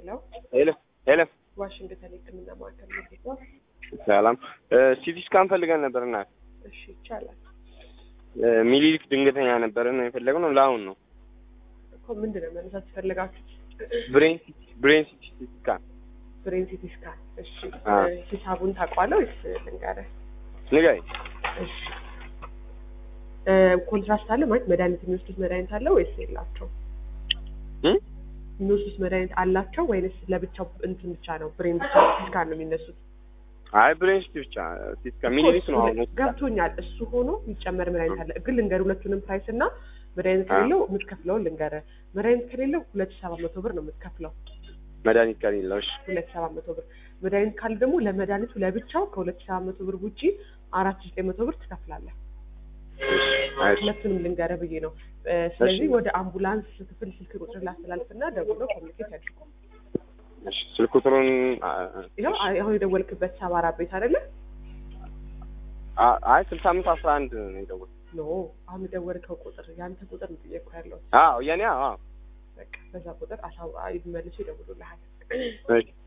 ሄሎ ሄሎ ዋሽንግተን ሕክምና ማዕከል ነው። ሰላም ሲቲ ስካን ፈልገን ነበርና እሺ ይቻላል። ሚኒሊክ ድንገተኛ ነበርና የፈለግነው ለአሁን ነው እኮ ምንድነው መነሳት ፈልጋችሁ? ብሬን ሲቲ ስካን ብሬን ሲቲ ስካን። እሺ ሂሳቡን ታውቃለህ ወይስ ልንገርህ? ንገረኝ። እሺ ኮንትራስት አለ ማለት መድኃኒት የሚወስዱት መድኃኒት አለ ወይስ የላቸው? የሚወስዱት መድኃኒት አላቸው ወይስ ለብቻው እንትን ብቻ ነው? ብሬን ሲቲ ስካን ነው የሚነሱት? አይ ብሬን ሲቲ ብቻ ሲቲ ስካን ሚኒሊክ ነው አሁን ገብቶኛል። እሱ ሆኖ የሚጨመር መድኃኒት አለ ግን ልንገርህ ሁለቱንም ፕራይስ እና መድኃኒት ከሌለው የምትከፍለውን ልንገርህ። መድኃኒት ከሌለው 2700 ብር ነው የምትከፍለው። መድኃኒት ከሌለው እሺ 2700 ብር። መድኃኒት ካለ ደግሞ ለመድኃኒቱ ለብቻው ከ2700 ብር ውጪ 4900 ብር ትከፍላለህ። ሁለቱንም ልንገርህ ብዬ ነው። ስለዚህ ወደ አምቡላንስ ክፍል ስልክ ቁጥር ላስተላልፍና ደውሎ ኮሚኒኬት ያድርጉ። እሺ ስልክ ቁጥሩን ይኸው አሁን የደወልክበት 74 ቤት አይደለ? አይ 6511 ነው የደወልኩት። ኖ አሁን የደወልከው ቁጥር ያንተ ቁጥር ነው እየቆየ ያለው። አዎ የኔ አዎ በቃ በዛ ቁጥር መልሶ ይደውሉልሃል። እሺ